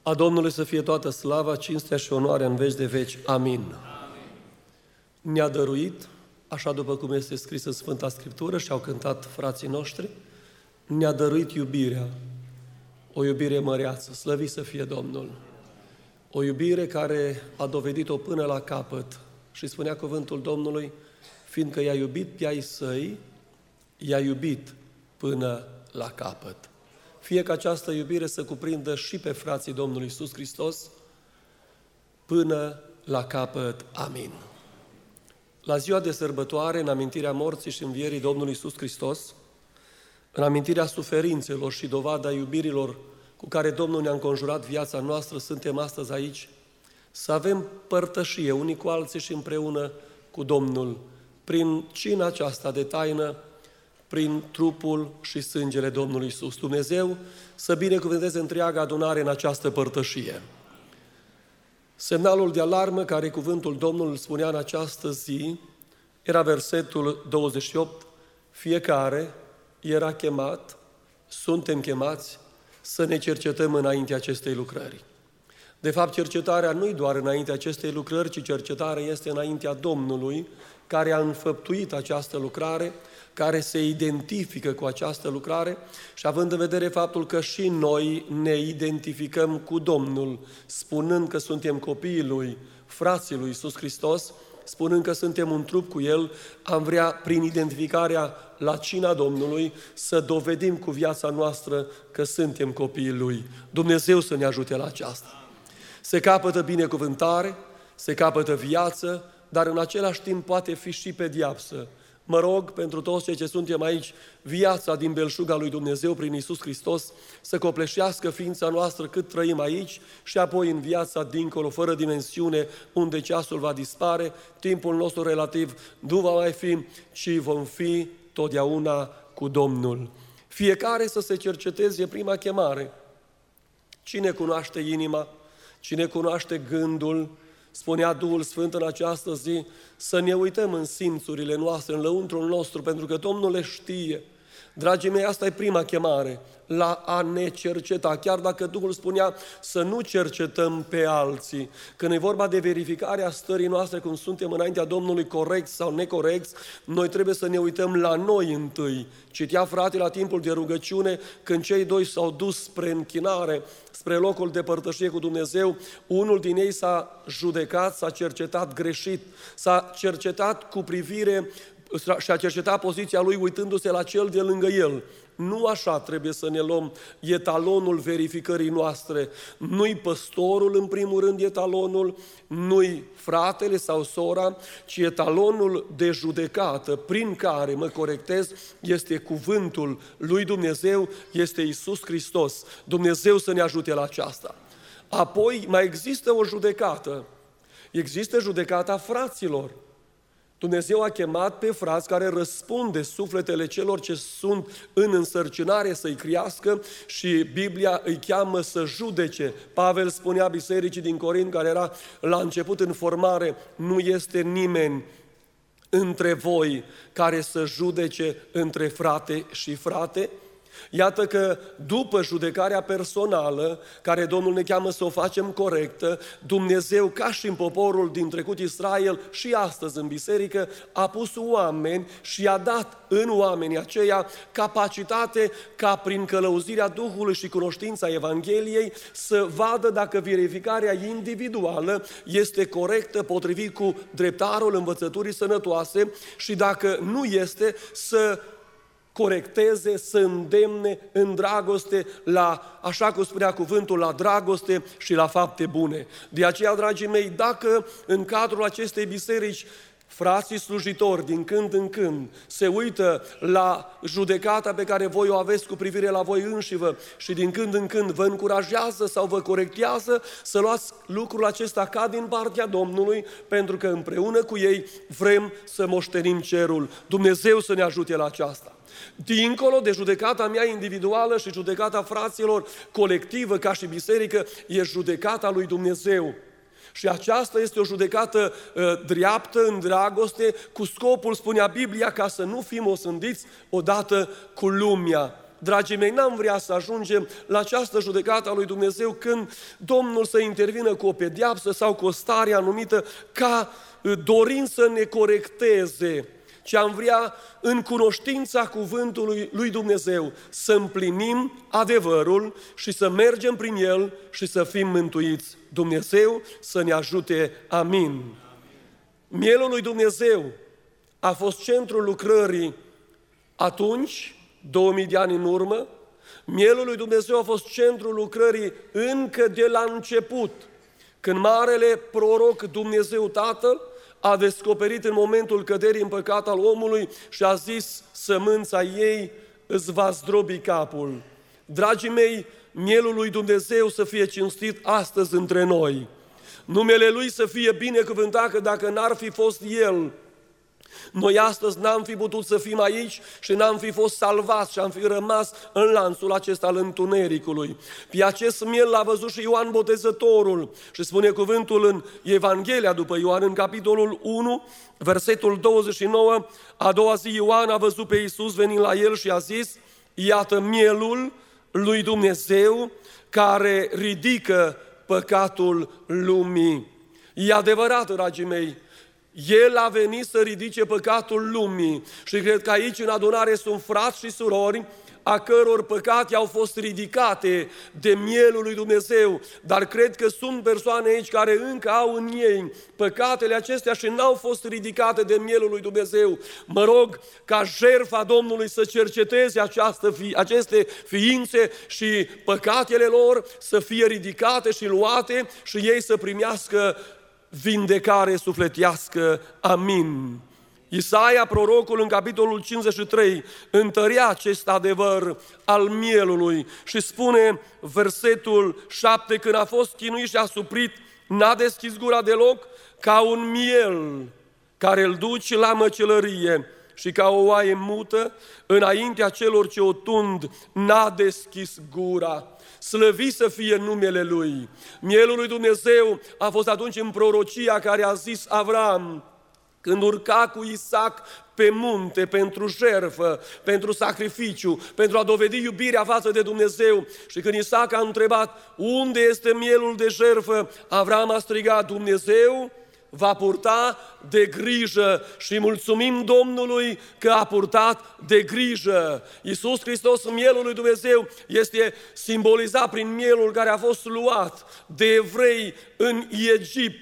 A Domnului să fie toată slava, cinstea și onoarea în veci de veci. Amin. Amin. Ne-a dăruit, așa după cum este scris în Sfânta Scriptură și au cântat frații noștri, ne-a dăruit iubirea, o iubire măreață, slăvit să fie Domnul. O iubire care a dovedit-o până la capăt. Și spunea cuvântul Domnului, fiindcă i-a iubit pe ai săi, i-a iubit până la capăt. Fie ca această iubire să cuprindă și pe frații Domnului Iisus Hristos până la capăt. Amin. La ziua de sărbătoare, în amintirea morții și învierii Domnului Iisus Hristos, în amintirea suferințelor și dovada iubirilor cu care Domnul ne-a înconjurat viața noastră, suntem astăzi aici, să avem părtășie unii cu alții și împreună cu Domnul, prin cina aceasta de taină, prin trupul și sângele Domnului Iisus. Dumnezeu să binecuvânteze întreaga adunare în această părtășie. Semnalul de alarmă care cuvântul Domnului îl spunea în această zi era versetul 28. Fiecare era chemat, suntem chemați să ne cercetăm înaintea acestei lucrări. De fapt, cercetarea nu-i doar înaintea acestei lucrări, ci cercetarea este înaintea Domnului, care a înfăptuit această lucrare, care se identifică cu această lucrare și având în vedere faptul că și noi ne identificăm cu Domnul, spunând că suntem copiii Lui, frații Lui Iisus Hristos, spunând că suntem un trup cu El, am vrea, prin identificarea la cina Domnului, să dovedim cu viața noastră că suntem copiii Lui. Dumnezeu să ne ajute la aceasta. Se capătă binecuvântare, se capătă viață, dar în același timp poate fi și pedeapsă. Mă rog pentru toți cei ce suntem aici, viața din belșuga lui Dumnezeu prin Iisus Hristos să copleșească ființa noastră cât trăim aici și apoi în viața dincolo, fără dimensiune, unde ceasul va dispare, timpul nostru relativ nu va mai fi, ci vom fi totdeauna cu Domnul. Fiecare să se cerceteze prima chemare. Cine cunoaște inima? Cine cunoaște gândul? Spunea Duhul Sfânt în această zi, să ne uităm în simțurile noastre, în lăuntrul nostru, pentru că Domnul le știe. Dragii mei, asta e prima chemare, la a ne cerceta, chiar dacă Duhul spunea să nu cercetăm pe alții. Când e vorba de verificarea stării noastre, cum suntem înaintea Domnului corecți sau necorecți, noi trebuie să ne uităm la noi întâi. Citea frate la timpul de rugăciune, când cei doi s-au dus spre închinare, spre locul de părtășie cu Dumnezeu, unul din ei s-a judecat, s-a cercetat greșit, s-a cercetat cu privire și a cercetat poziția lui uitându-se la cel de lângă el. Nu așa trebuie să ne luăm etalonul verificării noastre. Nu-i păstorul, în primul rând, etalonul, nu-i fratele sau sora, ci etalonul de judecată prin care mă corectez este cuvântul lui Dumnezeu, este Iisus Hristos. Dumnezeu să ne ajute la aceasta. Apoi mai există o judecată. Există judecata fraților. Dumnezeu a chemat pe frați care răspunde sufletele celor ce sunt în însărcinare să-i criască și Biblia îi cheamă să judece. Pavel spunea bisericii din Corint, care era la început în formare, nu este nimeni între voi care să judece între frate și frate. Iată că după judecarea personală, care Domnul ne cheamă să o facem corectă, Dumnezeu, ca și în poporul din trecut Israel și astăzi în biserică, a pus oameni și a dat în oamenii aceia capacitate ca prin călăuzirea Duhului și cunoștința Evangheliei să vadă dacă verificarea individuală este corectă, potrivit cu dreptarul învățăturii sănătoase și dacă nu este, să corecteze, să îndemne în dragoste la, așa cum spunea cuvântul, la dragoste și la fapte bune. De aceea, dragii mei, dacă în cadrul acestei biserici frații slujitori din când în când se uită la judecata pe care voi o aveți cu privire la voi înșivă și din când în când vă încurajează sau vă corectează, să luați lucrul acesta ca din partea Domnului, pentru că împreună cu ei vrem să moștenim cerul. Dumnezeu să ne ajute la aceasta. Dincolo de judecata mea individuală și judecata fraților colectivă ca și biserică, e judecata lui Dumnezeu. Și aceasta este o judecată dreaptă, în dragoste, cu scopul, spunea Biblia, ca să nu fim osândiți odată cu lumea. dragii mei, n-am vrea să ajungem la această judecată a lui Dumnezeu când Domnul să intervină cu o pedeapsă sau cu o stare anumită ca dorind să ne corecteze, ci am vrea în cunoștința cuvântului lui Dumnezeu să împlinim adevărul și să mergem prin el și să fim mântuiți. Dumnezeu să ne ajute. Amin. Mielul lui Dumnezeu a fost centrul lucrării atunci, 2000 de ani în urmă. Mielul lui Dumnezeu a fost centrul lucrării încă de la început, când marele proroc Dumnezeu Tatăl a descoperit în momentul căderii în păcat al omului și a zis: sămânța ei îți va zdrobi capul. Dragii mei, mielul lui Dumnezeu să fie cinstit astăzi între noi. Numele Lui să fie binecuvântat, că dacă n-ar fi fost El, noi astăzi n-am fi putut să fim aici și n-am fi fost salvați și am fi rămas în lanțul acesta al întunericului. Pe acest miel l-a văzut și Ioan Botezătorul și spune cuvântul în Evanghelia după Ioan, în capitolul 1, versetul 29, a doua zi Ioan a văzut pe Iisus venind la el și a zis: iată mielul lui Dumnezeu care ridică păcatul lumii. E adevărat, dragii mei, El a venit să ridice păcatul lumii și cred că aici în adunare sunt frați și surori a căror păcate au fost ridicate de mielul lui Dumnezeu, dar cred că sunt persoane aici care încă au în ei păcatele acestea și n-au fost ridicate de mielul lui Dumnezeu. Mă rog ca jertfa Domnului să cerceteze aceste ființe și păcatele lor să fie ridicate și luate și ei să primească vindecare sufletească. Amin. Isaia, prorocul, în capitolul 53, întărea acest adevăr al mielului și spune versetul 7, când a fost chinuit și asuprit, n-a deschis gura deloc, ca un miel care îl duci la măcelărie, și ca o oaie mută înaintea celor ce o tund, n-a deschis gura. Slăvit să fie numele Lui. Mielul lui Dumnezeu a fost atunci în prorocia care a zis Avram, când urca cu Isaac pe munte pentru jertfă, pentru sacrificiu, pentru a dovedi iubirea față de Dumnezeu. Și când Isaac a întrebat unde este mielul de jertfă, Avram a strigat: Dumnezeu va purta de grijă, și mulțumim Domnului că a purtat de grijă. Iisus Hristos, mielul lui Dumnezeu, este simbolizat prin mielul care a fost luat de evrei în Egipt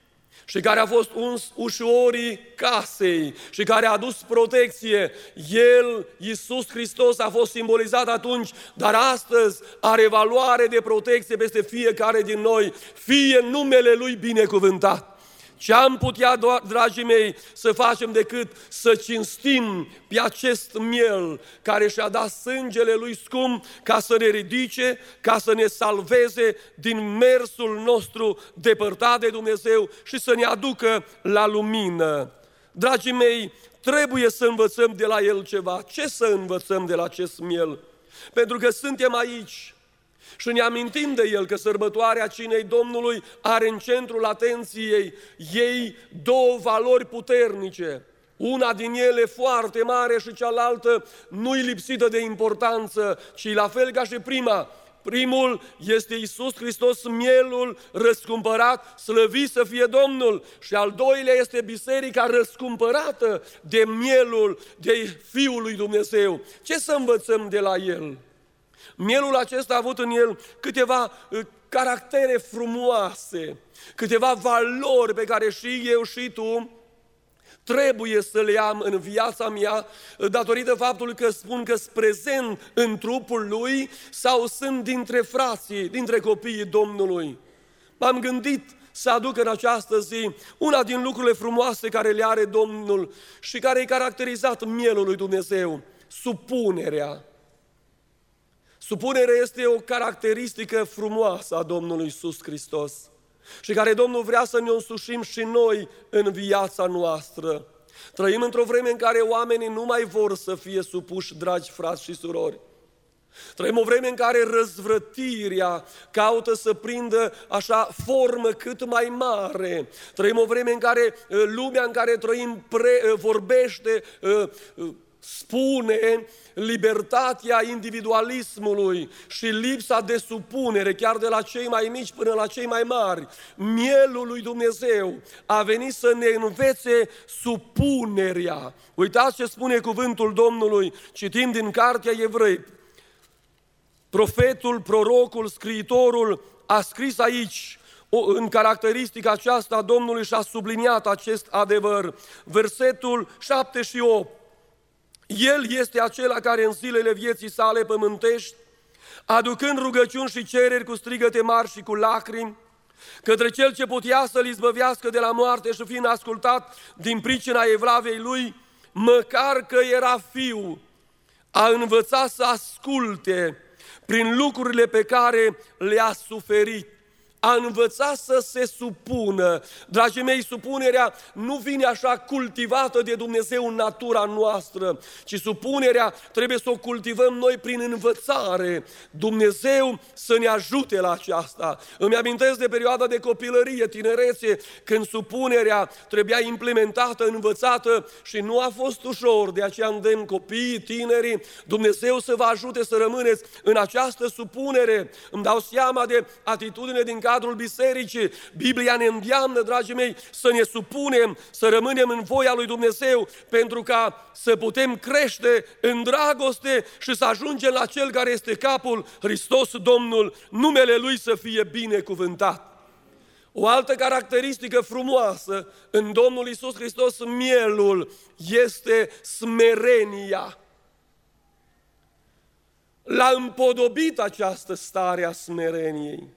și care a fost uns ușorii casei și care a adus protecție. El, Iisus Hristos, a fost simbolizat atunci, dar astăzi are valoare de protecție peste fiecare din noi. Fie numele Lui binecuvântat. Ce am putea, dragii mei, să facem decât să cinstim pe acest miel care și-a dat sângele Lui scump ca să ne ridice, ca să ne salveze din mersul nostru depărtat de Dumnezeu și să ne aducă la lumină. Dragii mei, trebuie să învățăm de la El ceva. Ce să învățăm de la acest miel? Pentru că suntem aici și ne amintim de el, că sărbătoarea Cinei Domnului are în centrul atenției ei două valori puternice. Una din ele foarte mare și cealaltă nu-i lipsită de importanță, ci la fel ca și prima. Primul este Iisus Hristos, mielul răscumpărat, slăvit să fie Domnul. Și al doilea este biserica răscumpărată de mielul, de Fiul lui Dumnezeu. Ce să învățăm de la el? Mielul acesta a avut în el câteva caractere frumoase, câteva valori pe care și eu și tu trebuie să le am în viața mea, datorită faptului că spun că sunt prezent în trupul Lui sau sunt dintre frații, dintre copiii Domnului. M-am gândit să aduc în această zi una din lucrurile frumoase care le are Domnul și care e caracterizat mielul lui Dumnezeu: supunerea. Supunerea este o caracteristică frumoasă a Domnului Iisus Hristos și care Domnul vrea să ne însușim și noi în viața noastră. Trăim într-o vreme în care oamenii nu mai vor să fie supuși, dragi frați și surori. Trăim o vreme în care răzvrătirea caută să prindă așa formă cât mai mare. Trăim o vreme în care lumea în care trăim vorbește spune libertatea individualismului și lipsa de supunere, chiar de la cei mai mici până la cei mai mari. Mielul lui Dumnezeu a venit să ne învețe supunerea. Uitați ce spune cuvântul Domnului, citim din cartea Evrei. Profetul, prorocul, scriitorul a scris aici, în caracteristica aceasta Domnului și-a subliniat acest adevăr. Versetul 7 și 8. El este acela care în zilele vieții sale pământești, aducând rugăciuni și cereri cu strigăte mari și cu lacrimi, către Cel ce putea să-l izbăvească de la moarte și fiind ascultat din pricina evlavei lui, măcar că era fiu, a învățat să asculte prin lucrurile pe care le-a suferit. A învățat să se supună. Dragii mei, supunerea nu vine așa cultivată de Dumnezeu în natura noastră, ci supunerea trebuie să o cultivăm noi prin învățare. Dumnezeu să ne ajute la aceasta. Îmi amintesc de perioada de copilărie, tinerețe, când supunerea trebuia implementată, învățată și nu a fost ușor. De aceea îndemn copiii, tinerii, Dumnezeu să vă ajute să rămâneți în această supunere. Îmi dau seama de atitudine din cadrul bisericii. Biblia ne îndeamnă, dragii mei, să ne supunem, să rămânem în voia lui Dumnezeu, pentru ca să putem crește în dragoste și să ajungem la Cel care este capul, Hristos Domnul, numele Lui să fie binecuvântat. O altă caracteristică frumoasă în Domnul Iisus Hristos, mielul, este smerenia. L-a împodobit această stare a smereniei.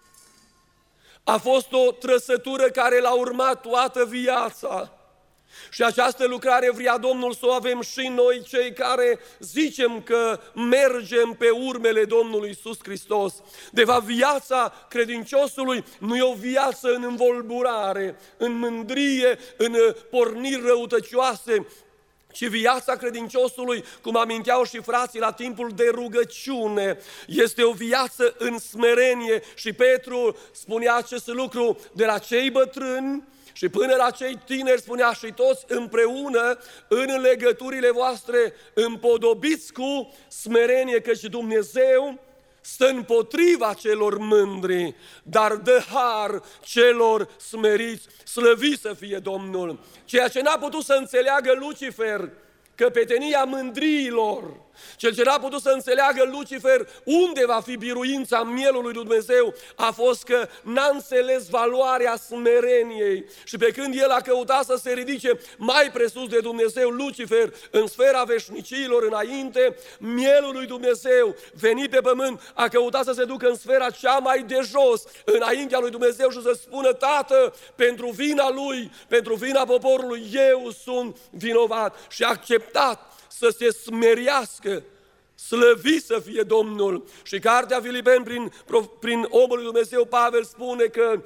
A fost o trăsătură care l-a urmat toată viața. Și această lucrare vrea Domnul să o avem și noi, cei care zicem că mergem pe urmele Domnului Iisus Hristos. De fapt, viața credinciosului nu e o viață în învolburare, în mândrie, în porniri răutăcioase, ci viața credinciosului, cum aminteau și frații la timpul de rugăciune, este o viață în smerenie. Și Petru spunea acest lucru de la cei bătrâni și până la cei tineri, spunea și toți împreună în legăturile voastre împodobiți cu smerenie, căci Dumnezeu stă împotriva celor mândri, dar dă har celor smeriți. Slăvit să fie Domnul! Ceea ce n-a putut să înțeleagă Lucifer, căpetenia mândriilor, cel ce n-a putut să înțeleagă Lucifer unde va fi biruința mielului lui Dumnezeu, a fost că n-a înțeles valoarea smereniei. Și pe când el a căutat să se ridice mai presus de Dumnezeu, Lucifer, în sfera veșnicilor înainte, mielul lui Dumnezeu, venit pe pământ, a căutat să se ducă în sfera cea mai de jos, înaintea lui Dumnezeu și să spună: Tată, pentru vina lui, pentru vina poporului, eu sunt vinovat. Și a acceptat să se smeriască. Slăvit să fie Domnul! Și cartea Filipeni, prin omul lui Dumnezeu, Pavel spune că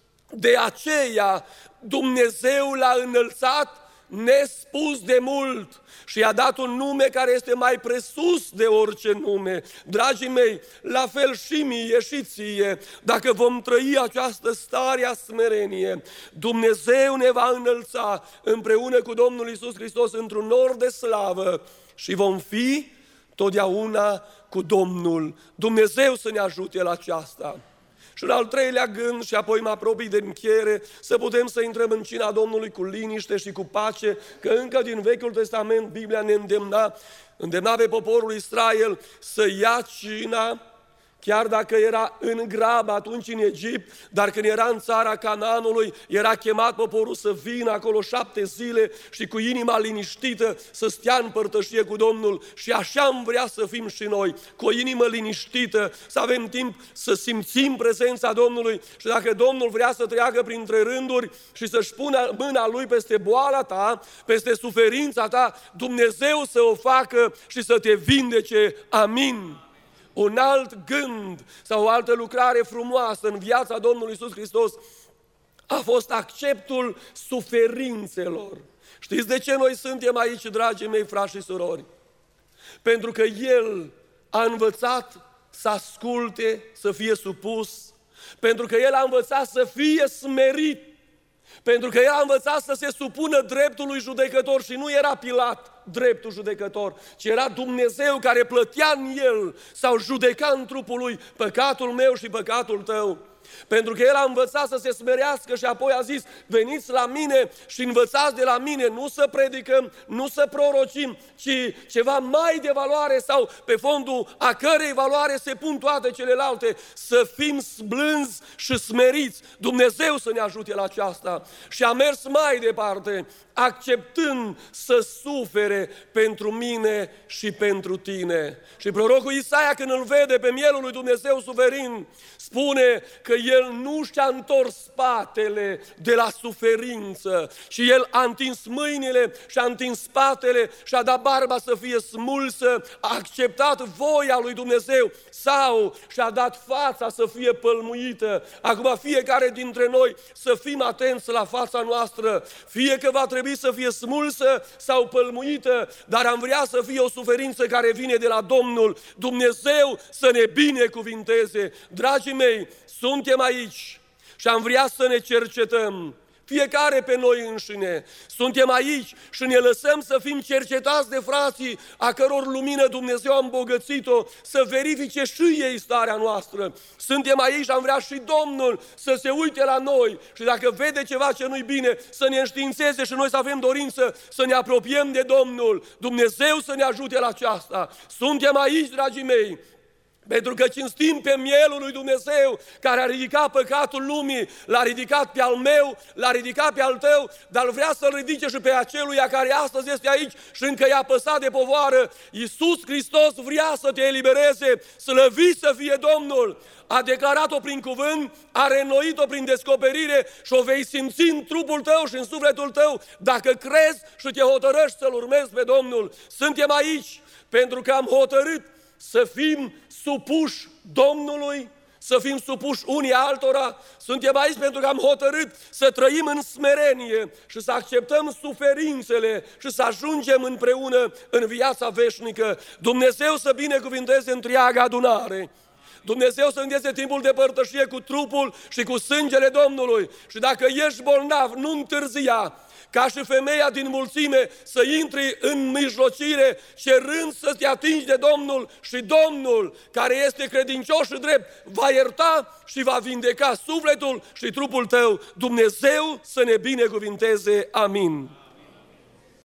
de aceea Dumnezeu l-a înălțat nespus de mult și i-a dat un nume care este mai presus de orice nume. Dragii mei, la fel și mie și ție, dacă vom trăi această stare a smerenie, Dumnezeu ne va înălța împreună cu Domnul Iisus Hristos într-un nor de slavă și vom fi totdeauna cu Domnul. Dumnezeu să ne ajute la aceasta. Și un al treilea gând, și apoi mă apropii de încheiere, să putem să intrăm în cina Domnului cu liniște și cu pace, că încă din Vechiul Testament Biblia ne îndemna pe poporul Israel să ia cina, chiar dacă era în grabă atunci în Egipt, dar când era în țara Canaanului, era chemat poporul să vină acolo 7 zile și cu inima liniștită să stea în părtășie cu Domnul. Și așa am vrea să fim și noi, cu o inimă liniștită, să avem timp să simțim prezența Domnului și dacă Domnul vrea să treacă printre rânduri și să-și pună mâna Lui peste boala ta, peste suferința ta, Dumnezeu să o facă și să te vindece. Amin. Un alt gând sau o altă lucrare frumoasă în viața Domnului Iisus Hristos a fost acceptul suferințelor. Știți de ce noi suntem aici, dragii mei frați și surori? Pentru că El a învățat să asculte, să fie supus, pentru că El a învățat să fie smerit. Pentru că el a învățat să se supună dreptului judecător și nu era Pilat dreptul judecător, ci era Dumnezeu care plătea în el sau judeca în trupul lui păcatul meu și păcatul tău. Pentru că el a învățat să se smerească și apoi a zis, veniți la mine și învățați de la mine, nu să predicăm, nu să prorocim, ci ceva mai de valoare sau pe fondul a cărei valoare se pun toate celelalte, să fim blânzi și smeriți. Dumnezeu să ne ajute la aceasta. Și a mers mai departe, acceptând să sufere pentru mine și pentru tine. Și prorocul Isaia, când îl vede pe mielul lui Dumnezeu suferind, spune că el nu și-a întors spatele de la suferință și el a întins mâinile și a întins spatele și a dat barba să fie smulsă, a acceptat voia lui Dumnezeu sau și-a dat fața să fie pălmuită. Acum fiecare dintre noi să fim atenți la fața noastră, fie că va trebui să fie smulsă sau pălmuită, dar am vrea să fie o suferință care vine de la Domnul. Dumnezeu să ne binecuvinteze. Dragii mei, suntem aici și am vrea să ne cercetăm, fiecare pe noi înșine. Suntem aici și ne lăsăm să fim cercetați de frații a căror lumină Dumnezeu a îmbogățit-o, să verifice și ei starea noastră. Suntem aici și am vrea și Domnul să se uite la noi și dacă vede ceva ce nu-i bine, să ne înștiințeze și noi să avem dorință să ne apropiem de Domnul. Dumnezeu să ne ajute la aceasta. Suntem aici, dragii mei, pentru că cinstim pe mielul lui Dumnezeu care a ridicat păcatul lumii, l-a ridicat pe al meu, l-a ridicat pe al tău, dar vrea să-l ridice și pe aceluia care astăzi este aici și încă i-a păsat de povoară. Iisus Hristos vrea să te elibereze, slăvit să fie Domnul. A declarat-o prin cuvânt, a reînnoit-o prin descoperire și o vei simți în trupul tău și în sufletul tău dacă crezi și te hotărăști să-L urmezi pe Domnul. Suntem aici pentru că am hotărât să fim supuși Domnului, să fim supuși unii altora. Suntem aici pentru că am hotărât să trăim în smerenie și să acceptăm suferințele și să ajungem împreună în viața veșnică. Dumnezeu să binecuvinteze întreaga adunare. Dumnezeu să îndeze timpul de părtășie cu trupul și cu sângele Domnului. Și dacă ești bolnav, nu întârzia, ca și femeia din mulțime, să intri în mijlocire, cerând să te atingi de Domnul și Domnul, care este credincios și drept, va ierta și va vindeca sufletul și trupul tău. Dumnezeu să ne binecuvinteze. Amin.